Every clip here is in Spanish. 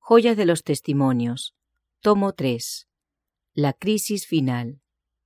Joyas de los Testimonios, tomo 3. La crisis final.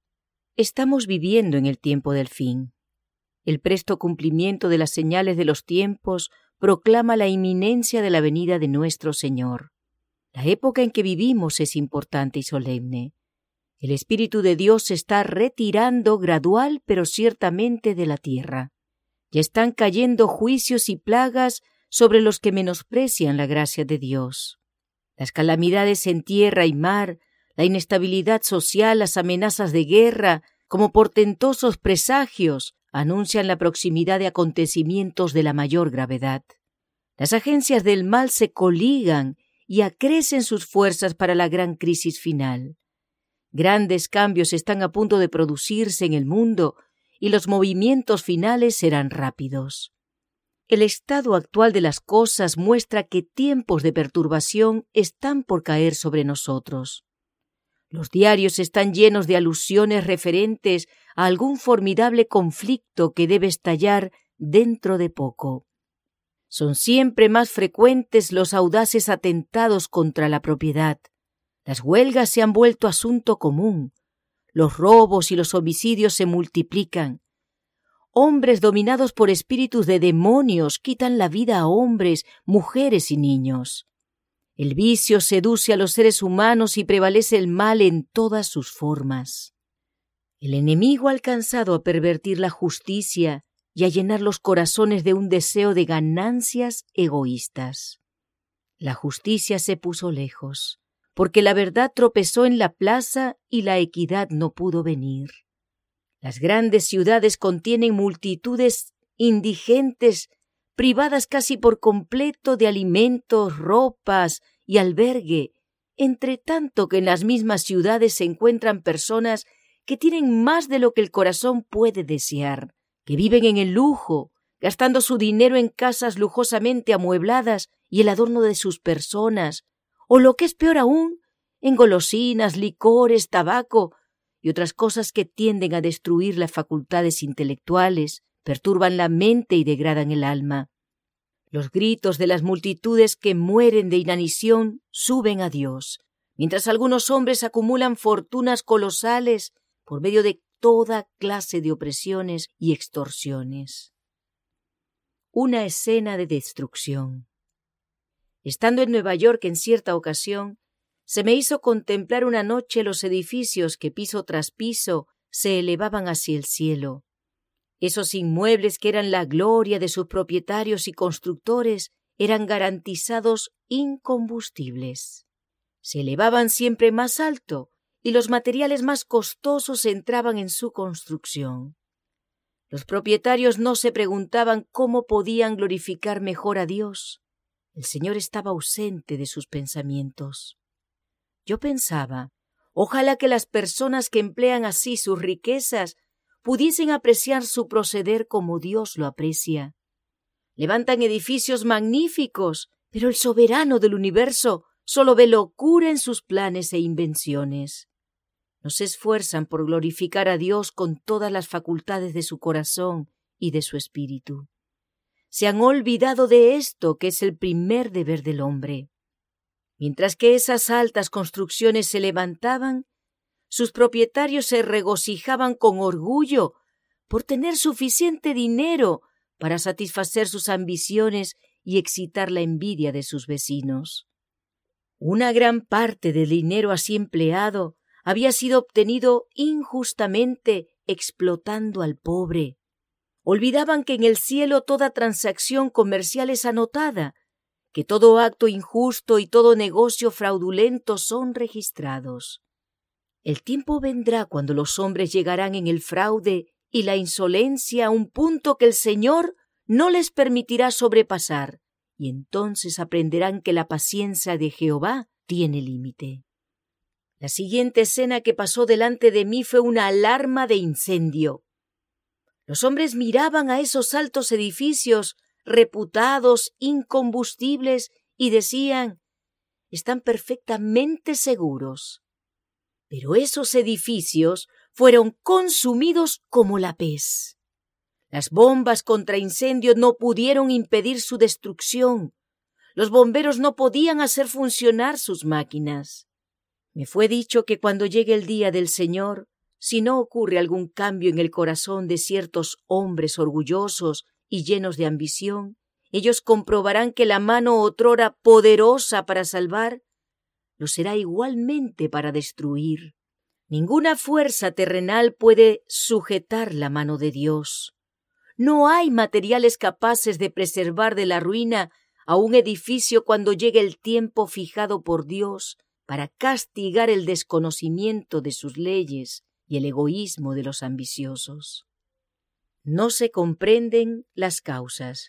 Estamos viviendo en el tiempo del fin. El presto cumplimiento de las señales de los tiempos proclama la inminencia de la venida de nuestro Señor. La época en que vivimos es importante y solemne. El Espíritu de Dios se está retirando gradual pero ciertamente de la tierra. Ya están cayendo juicios y plagas sobre los que menosprecian la gracia de Dios. Las calamidades en tierra y mar, la inestabilidad social, las amenazas de guerra, como portentosos presagios, anuncian la proximidad de acontecimientos de la mayor gravedad. Las agencias del mal se coligan y acrecen sus fuerzas para la gran crisis final. Grandes cambios están a punto de producirse en el mundo y los movimientos finales serán rápidos. El estado actual de las cosas muestra que tiempos de perturbación están por caer sobre nosotros. Los diarios están llenos de alusiones referentes a algún formidable conflicto que debe estallar dentro de poco. Son siempre más frecuentes los audaces atentados contra la propiedad. Las huelgas se han vuelto asunto común. Los robos y los homicidios se multiplican. Hombres dominados por espíritus de demonios quitan la vida a hombres, mujeres y niños. El vicio seduce a los seres humanos y prevalece el mal en todas sus formas. El enemigo ha alcanzado a pervertir la justicia y a llenar los corazones de un deseo de ganancias egoístas. La justicia se puso lejos, porque la verdad tropezó en la plaza y la equidad no pudo venir. Las grandes ciudades contienen multitudes indigentes, privadas casi por completo de alimentos, ropas y albergue, entre tanto que en las mismas ciudades se encuentran personas que tienen más de lo que el corazón puede desear, que viven en el lujo, gastando su dinero en casas lujosamente amuebladas y el adorno de sus personas, o lo que es peor aún, en golosinas, licores, tabaco y otras cosas que tienden a destruir las facultades intelectuales, perturban la mente y degradan el alma. Los gritos de las multitudes que mueren de inanición suben a Dios, mientras algunos hombres acumulan fortunas colosales por medio de toda clase de opresiones y extorsiones. Una escena de destrucción. Estando en Nueva York en cierta ocasión, se me hizo contemplar una noche los edificios que piso tras piso se elevaban hacia el cielo. Esos inmuebles que eran la gloria de sus propietarios y constructores eran garantizados incombustibles. Se elevaban siempre más alto y los materiales más costosos entraban en su construcción. Los propietarios no se preguntaban cómo podían glorificar mejor a Dios. El Señor estaba ausente de sus pensamientos. Yo pensaba, ojalá que las personas que emplean así sus riquezas pudiesen apreciar su proceder como Dios lo aprecia. Levantan edificios magníficos, pero el soberano del universo solo ve locura en sus planes e invenciones. No se esfuerzan por glorificar a Dios con todas las facultades de su corazón y de su espíritu. Se han olvidado de esto, que es el primer deber del hombre. Mientras que esas altas construcciones se levantaban, sus propietarios se regocijaban con orgullo por tener suficiente dinero para satisfacer sus ambiciones y excitar la envidia de sus vecinos. Una gran parte del dinero así empleado había sido obtenido injustamente explotando al pobre. Olvidaban que en el cielo toda transacción comercial es anotada, que todo acto injusto y todo negocio fraudulento son registrados. El tiempo vendrá cuando los hombres llegarán en el fraude y la insolencia a un punto que el Señor no les permitirá sobrepasar, y entonces aprenderán que la paciencia de Jehová tiene límite. La siguiente escena que pasó delante de mí fue una alarma de incendio. Los hombres miraban a esos altos edificios reputados incombustibles y decían, están perfectamente seguros. Pero esos edificios fueron consumidos como la pez. Las bombas contra incendio no pudieron impedir su destrucción. Los bomberos no podían hacer funcionar sus máquinas. Me fue dicho que cuando llegue el día del Señor, si no ocurre algún cambio en el corazón de ciertos hombres orgullosos y llenos de ambición, ellos comprobarán que la mano otrora poderosa para salvar, lo será igualmente para destruir. Ninguna fuerza terrenal puede sujetar la mano de Dios. No hay materiales capaces de preservar de la ruina a un edificio cuando llegue el tiempo fijado por Dios para castigar el desconocimiento de sus leyes y el egoísmo de los ambiciosos. No se comprenden las causas.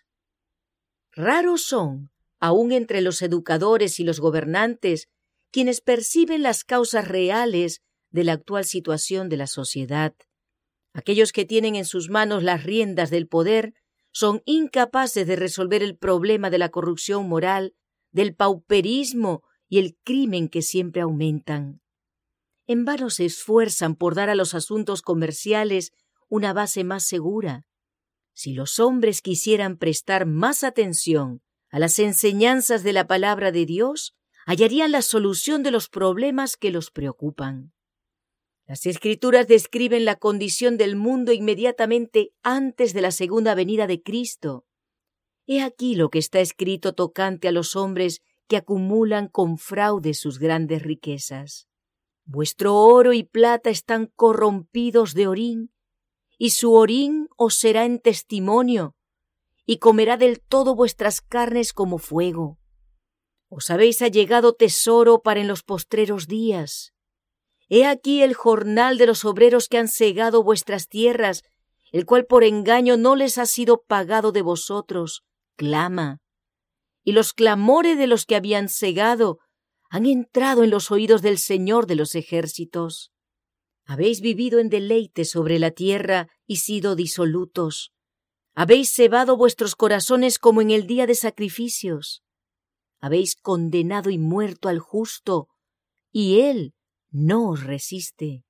Raros son, aun entre los educadores y los gobernantes, quienes perciben las causas reales de la actual situación de la sociedad. Aquellos que tienen en sus manos las riendas del poder son incapaces de resolver el problema de la corrupción moral, del pauperismo y el crimen que siempre aumentan. En vano se esfuerzan por dar a los asuntos comerciales una base más segura. Si los hombres quisieran prestar más atención a las enseñanzas de la palabra de Dios, hallarían la solución de los problemas que los preocupan. Las Escrituras describen la condición del mundo inmediatamente antes de la segunda venida de Cristo. He aquí lo que está escrito tocante a los hombres que acumulan con fraude sus grandes riquezas. Vuestro oro y plata están corrompidos de orín, y su orín os será en testimonio, y comerá del todo vuestras carnes como fuego. Os habéis allegado tesoro para en los postreros días. He aquí el jornal de los obreros que han segado vuestras tierras, el cual por engaño no les ha sido pagado de vosotros, clama. Y los clamores de los que habían segado han entrado en los oídos del Señor de los ejércitos. Habéis vivido en deleite sobre la tierra y sido disolutos. Habéis cebado vuestros corazones como en el día de sacrificios. Habéis condenado y muerto al justo, y él no os resiste.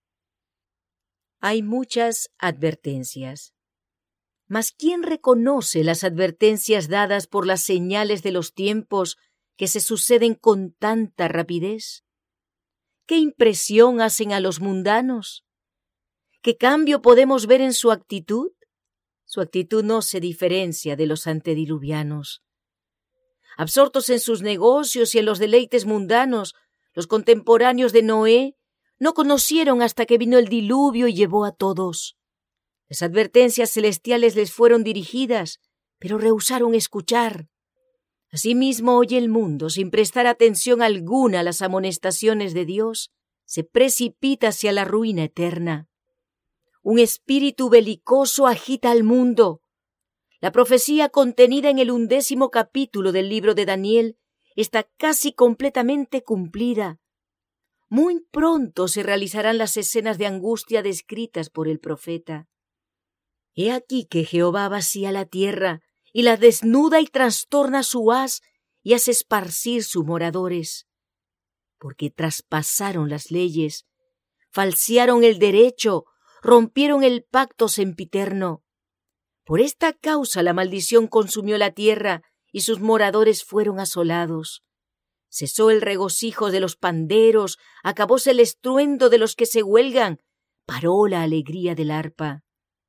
Hay muchas advertencias. Mas ¿quién reconoce las advertencias dadas por las señales de los tiempos que se suceden con tanta rapidez? ¿Qué impresión hacen a los mundanos? ¿Qué cambio podemos ver en su actitud? Su actitud no se diferencia de los antediluvianos. Absortos en sus negocios y en los deleites mundanos, los contemporáneos de Noé no conocieron hasta que vino el diluvio y llevó a todos. Las advertencias celestiales les fueron dirigidas, pero rehusaron escuchar. Asimismo, hoy el mundo, sin prestar atención alguna a las amonestaciones de Dios, se precipita hacia la ruina eterna. Un espíritu belicoso agita al mundo. La profecía contenida en el 11º capítulo del libro de Daniel está casi completamente cumplida. Muy pronto se realizarán las escenas de angustia descritas por el profeta. He aquí que Jehová vacía la tierra y la desnuda y trastorna su haz y hace esparcir sus moradores. Porque traspasaron las leyes, falsearon el derecho, rompieron el pacto sempiterno. Por esta causa la maldición consumió la tierra y sus moradores fueron asolados. Cesó el regocijo de los panderos, acabóse el estruendo de los que se huelgan, paró la alegría del arpa.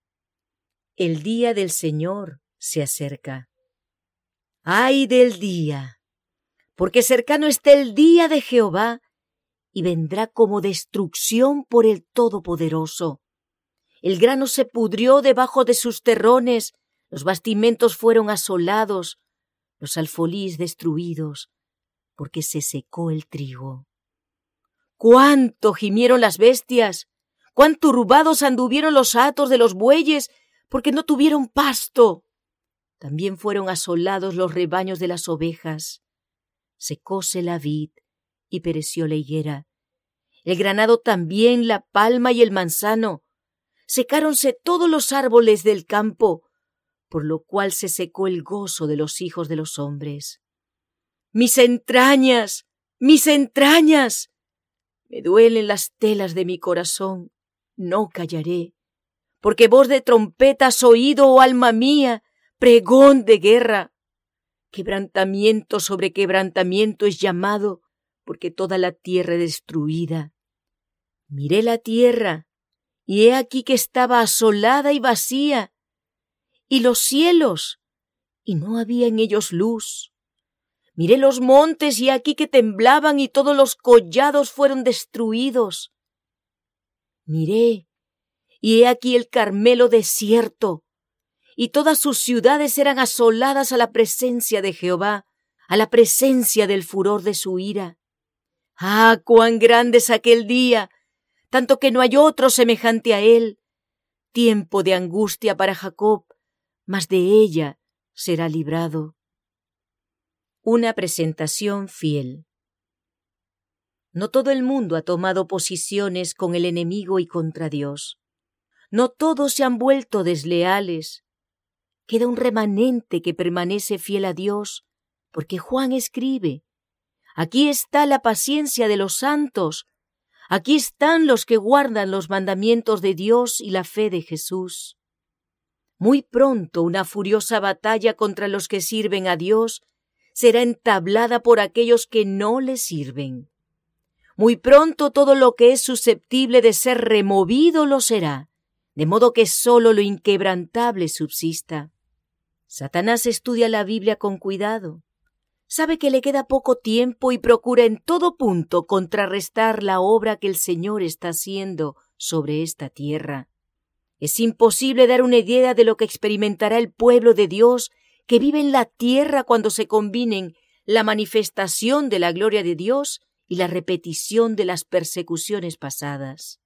El día del Señor se acerca. ¡Ay del día! Porque cercano está el día de Jehová y vendrá como destrucción por el Todopoderoso. El grano se pudrió debajo de sus terrones, los bastimentos fueron asolados, los alfolíes destruidos, porque se secó el trigo. ¡Cuánto gimieron las bestias! ¡Cuán turbados anduvieron los hatos de los bueyes, porque no tuvieron pasto! También fueron asolados los rebaños de las ovejas. Secóse la vid y pereció la higuera. El granado también, la palma y el manzano. Secáronse todos los árboles del campo, por lo cual se secó el gozo de los hijos de los hombres. ¡Mis entrañas! ¡Mis entrañas! Me duelen las telas de mi corazón, no callaré. Porque voz de trompeta has oído, oh alma mía, pregón de guerra. Quebrantamiento sobre quebrantamiento es llamado, porque toda la tierra es destruida. Miré la tierra, y he aquí que estaba asolada y vacía, y los cielos, y no había en ellos luz. Miré los montes, y aquí que temblaban, y todos los collados fueron destruidos. Miré, y he aquí el Carmelo desierto, y todas sus ciudades eran asoladas a la presencia de Jehová, a la presencia del furor de su ira. ¡Ah, cuán grande es aquel día! Tanto que no hay otro semejante a él. Tiempo de angustia para Jacob, mas de ella será librado. Una presentación fiel. No todo el mundo ha tomado posiciones con el enemigo y contra Dios. No todos se han vuelto desleales. Queda un remanente que permanece fiel a Dios, porque Juan escribe: aquí está la paciencia de los santos, aquí están los que guardan los mandamientos de Dios y la fe de Jesús. Muy pronto una furiosa batalla contra los que sirven a Dios será entablada por aquellos que no le sirven. Muy pronto todo lo que es susceptible de ser removido lo será, de modo que sólo lo inquebrantable subsista. Satanás estudia la Biblia con cuidado. Sabe que le queda poco tiempo y procura en todo punto contrarrestar la obra que el Señor está haciendo sobre esta tierra. Es imposible dar una idea de lo que experimentará el pueblo de Dios que vive en la tierra cuando se combinen la manifestación de la gloria de Dios y la repetición de las persecuciones pasadas.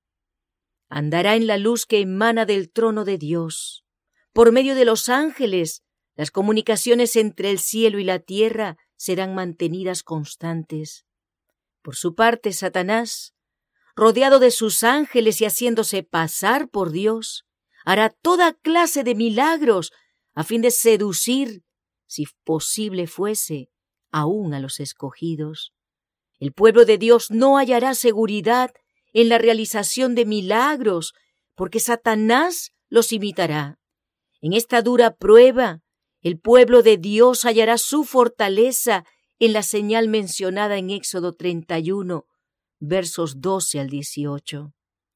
Andará en la luz que emana del trono de Dios. Por medio de los ángeles, las comunicaciones entre el cielo y la tierra serán mantenidas constantes. Por su parte, Satanás, rodeado de sus ángeles y haciéndose pasar por Dios, hará toda clase de milagros a fin de seducir, si posible fuese, aún a los escogidos. El pueblo de Dios no hallará seguridad en la realización de milagros, porque Satanás los imitará. En esta dura prueba, el pueblo de Dios hallará su fortaleza en la señal mencionada en Éxodo 31, versos 12 al 18.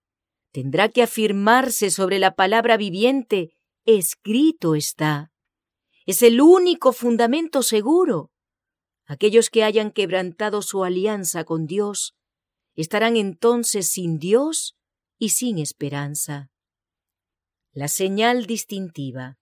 Tendrá que afirmarse sobre la palabra viviente: escrito está. Es el único fundamento seguro. Aquellos que hayan quebrantado su alianza con Dios estarán entonces sin Dios y sin esperanza. La señal distintiva.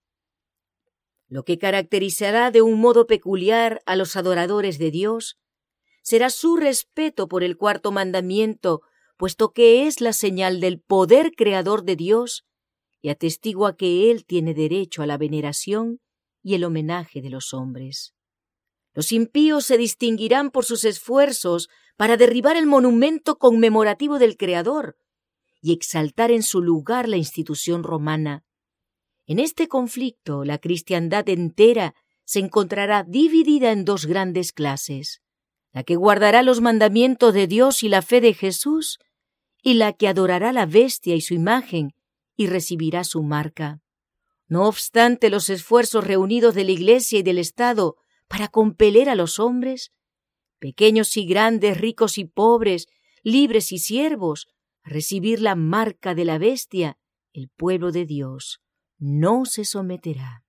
Lo que caracterizará de un modo peculiar a los adoradores de Dios será su respeto por el cuarto mandamiento, puesto que es la señal del poder creador de Dios y atestigua que Él tiene derecho a la veneración y el homenaje de los hombres. Los impíos se distinguirán por sus esfuerzos para derribar el monumento conmemorativo del Creador y exaltar en su lugar la institución romana. En este conflicto, la cristiandad entera se encontrará dividida en dos grandes clases: la que guardará los mandamientos de Dios y la fe de Jesús, y la que adorará la bestia y su imagen y recibirá su marca. No obstante los esfuerzos reunidos de la Iglesia y del Estado para compeler a los hombres, pequeños y grandes, ricos y pobres, libres y siervos, a recibir la marca de la bestia, el pueblo de Dios no se someterá.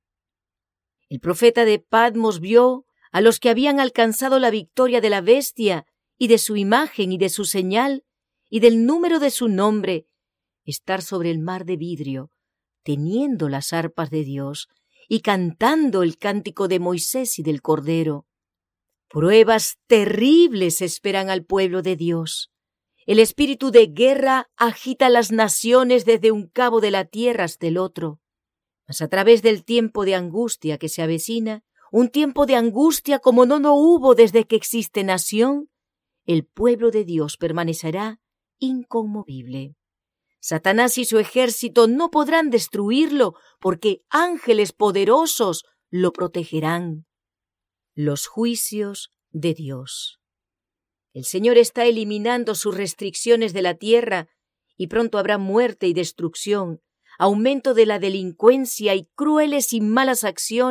El profeta de Patmos vio a los que habían alcanzado la victoria de la bestia y de su imagen y de su señal y del número de su nombre estar sobre el mar de vidrio, teniendo las arpas de Dios y cantando el cántico de Moisés y del Cordero. Pruebas terribles esperan al pueblo de Dios. El espíritu de guerra agita las naciones desde un cabo de la tierra hasta el otro. Mas a través del tiempo de angustia que se avecina, un tiempo de angustia como no hubo desde que existe nación, el pueblo de Dios permanecerá inconmovible. Satanás y su ejército no podrán destruirlo porque ángeles poderosos lo protegerán. Los juicios de Dios. El Señor está eliminando sus restricciones de la tierra y pronto habrá muerte y destrucción, aumento de la delincuencia y crueles y malas acciones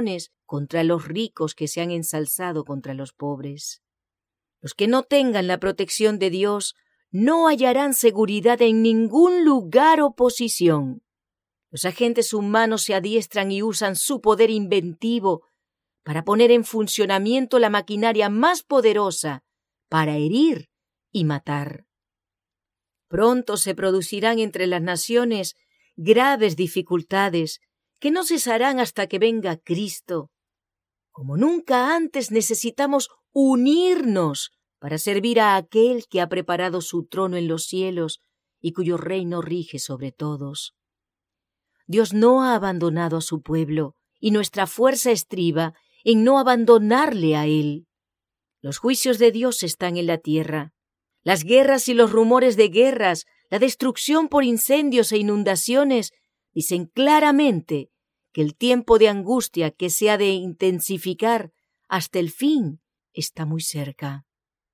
contra los ricos que se han ensalzado contra los pobres. Los que no tengan la protección de Dios no hallarán seguridad en ningún lugar o posición. Los agentes humanos se adiestran y usan su poder inventivo para poner en funcionamiento la maquinaria más poderosa para herir y matar. Pronto se producirán entre las naciones graves dificultades que no cesarán hasta que venga Cristo. Como nunca antes necesitamos unirnos para servir a aquel que ha preparado su trono en los cielos y cuyo reino rige sobre todos. Dios no ha abandonado a su pueblo, y nuestra fuerza estriba en no abandonarle a él. Los juicios de Dios están en la tierra. Las guerras y los rumores de guerras, la destrucción por incendios e inundaciones, dicen claramente que el tiempo de angustia que se ha de intensificar hasta el fin está muy cerca.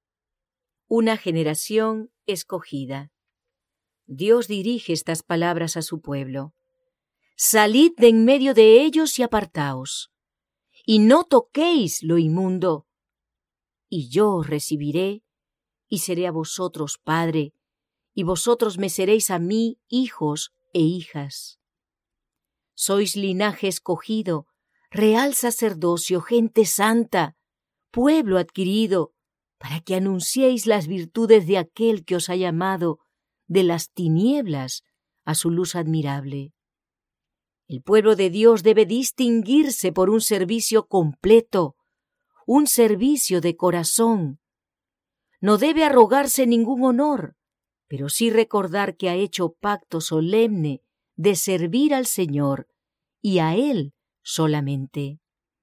Una generación escogida. Dios dirige estas palabras a su pueblo. Salid de en medio de ellos y apartaos, y no toquéis lo inmundo, y yo os recibiré, y seré a vosotros padre, y vosotros me seréis a mí hijos e hijas. Sois linaje escogido, real sacerdocio, gente santa, pueblo adquirido, para que anunciéis las virtudes de aquel que os ha llamado de las tinieblas a su luz admirable. El pueblo de Dios debe distinguirse por un servicio completo, un servicio de corazón. No debe arrogarse ningún honor, pero sí recordar que ha hecho pacto solemne de servir al Señor y a Él solamente.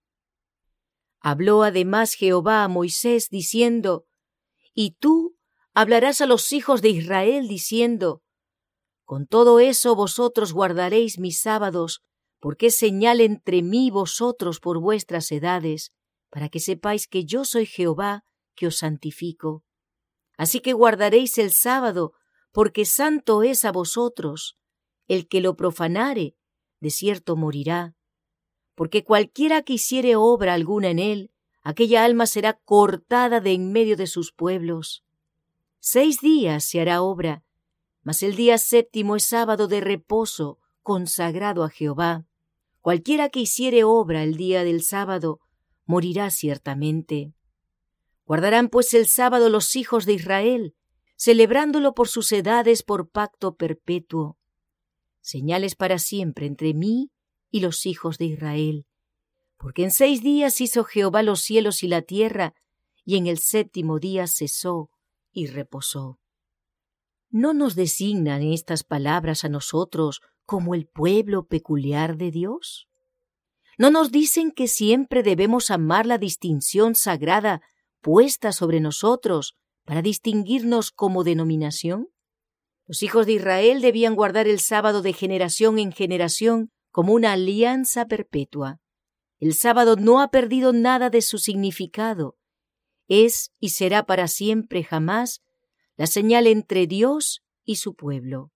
Habló además Jehová a Moisés diciendo: Y tú hablarás a los hijos de Israel diciendo: Con todo eso vosotros guardaréis mis sábados, porque es señal entre mí y vosotros por vuestras edades, para que sepáis que yo soy Jehová, que os santifico. Así que guardaréis el sábado, porque santo es a vosotros. El que lo profanare, de cierto morirá. Porque cualquiera que hiciere obra alguna en él, aquella alma será cortada de en medio de sus pueblos. 6 días se hará obra, mas el día séptimo es sábado de reposo, consagrado a Jehová. Cualquiera que hiciere obra el día del sábado, morirá ciertamente. Guardarán pues el sábado los hijos de Israel, celebrándolo por sus edades por pacto perpetuo. Señales para siempre entre mí y los hijos de Israel. Porque en 6 días hizo Jehová los cielos y la tierra, y en el séptimo día cesó y reposó. ¿No nos designan estas palabras a nosotros como el pueblo peculiar de Dios? ¿No nos dicen que siempre debemos amar la distinción sagrada puesta sobre nosotros para distinguirnos como denominación? Los hijos de Israel debían guardar el sábado de generación en generación como una alianza perpetua. El sábado no ha perdido nada de su significado. Es y será para siempre jamás la señal entre Dios y su pueblo.